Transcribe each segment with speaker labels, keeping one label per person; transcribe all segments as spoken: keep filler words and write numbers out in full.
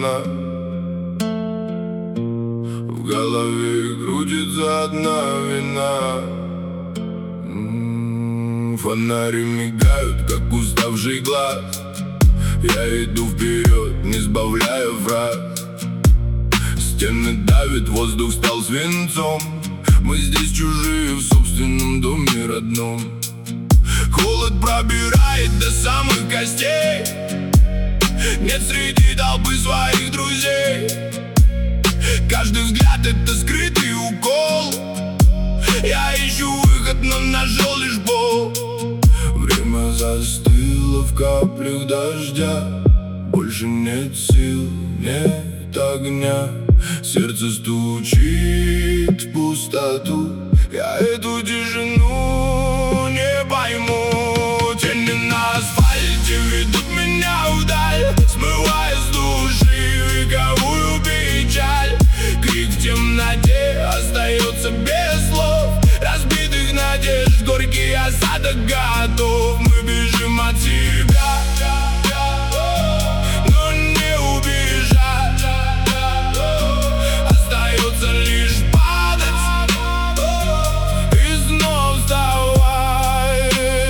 Speaker 1: одна. В голове крутится одна вина. М-м, Фонари мигают, как уставший глаз. Я иду вперед, не сбавляя фраз. Стены давят, воздух стал свинцом. Мы здесь чужие в собственном доме родном. Холод пробирает до самых костей. Нет среди толпы своих друзей. Каждый взгляд — это скрытый укол. Я ищу выход, но нашел лишь боль. Время застыло в каплях дождя. Больше нет сил, нет огня. Сердце стучит в пустоту. Я эту тишину не пойму. Тени на асфальте ведут меня вдаль, смывая с души вековую печаль. Крик в темноте остается без слов. Разбитых надежд горький осадок готов. Мы бежим от себя, но не убежать. Остается лишь падать и снова вставать.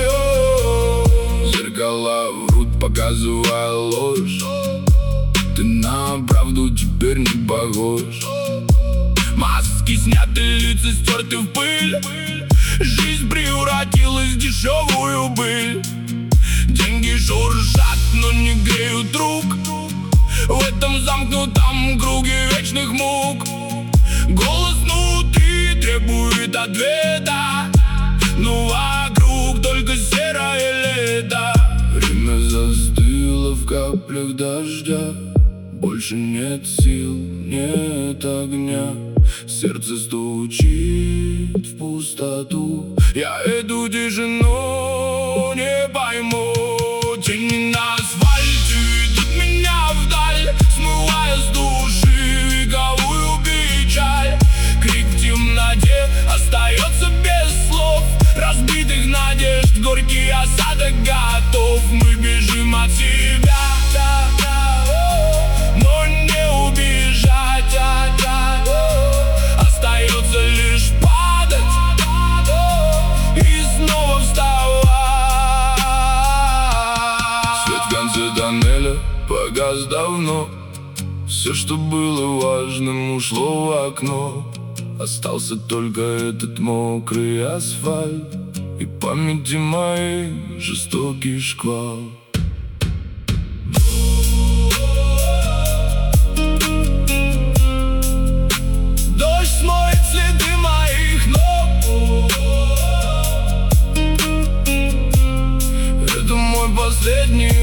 Speaker 1: Зеркала врут, показывая ложь. Ты на правду теперь не похож. Маски сняты, лица стерты в пыль. Жизнь превратилась в дешевую быль. Деньги шуршат, но не греют рук. В этом замкнутом круге вечных мук. Голос внутри требует ответа, но вокруг только серое лето. Время застыло в каплях дождя. Больше нет сил, нет огня. Сердце стучит в пустоту. Я эту тишину не пойму. Тени на асфальте ведут меня вдаль, смывая с души вековую печаль. Крик в темноте остается без слов. Разбитых надежд горький осадок готов. Мы бежим от себя, но не убежать. Остается лишь падать и снова вставать. Свет в конце тоннеля погас давно. Все, что было важным, ушло в окно. Остался только этот мокрый асфальт и памяти моей жестокий шквал. Дождь смоет следы моих ног. Это мой последний